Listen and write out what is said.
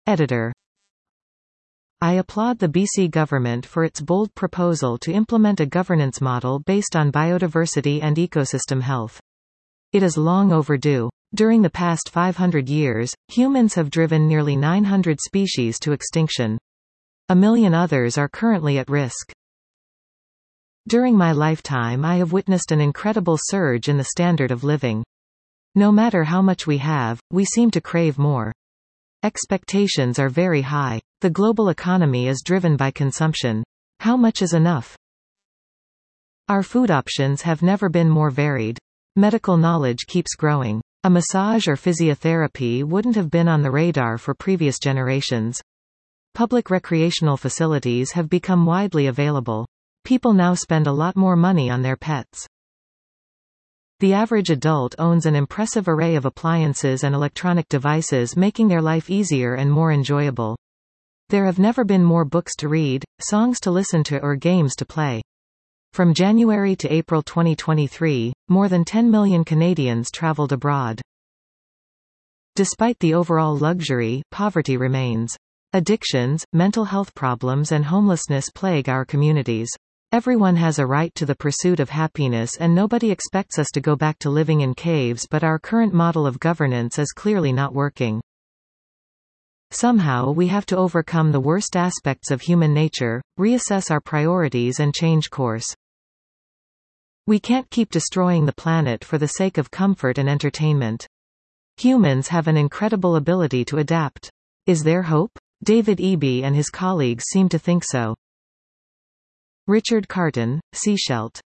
Editor. I applaud the BC government for its bold proposal to implement a governance model based on biodiversity and ecosystem health. It is long overdue. During the past 500 years, humans have driven nearly 900 species to extinction. 1 million others are currently at risk. During my lifetime, I have witnessed an incredible surge in the standard of living. No matter how much we have, we seem to crave more. Expectations are very high. The global economy is driven by consumption. How much is enough? Our food options have never been more varied. Medical knowledge keeps growing. A massage or physiotherapy wouldn't have been on the radar for previous generations. Public recreational facilities have become widely available. People now spend a lot more money on their pets. The average adult owns an impressive array of appliances and electronic devices, making their life easier and more enjoyable. There have never been more books to read, songs to listen to, or games to play. From January to April 2023, more than 10 million Canadians traveled abroad. Despite the overall luxury, poverty remains. Addictions, mental health problems, and homelessness plague our communities. Everyone has a right to the pursuit of happiness, and nobody expects us to go back to living in caves, but our current model of governance is clearly not working. Somehow we have to overcome the worst aspects of human nature, reassess our priorities, and change course. We can't keep destroying the planet for the sake of comfort and entertainment. Humans have an incredible ability to adapt. Is there hope? David Eby and his colleagues seem to think so. Richard Carton, Seashelt.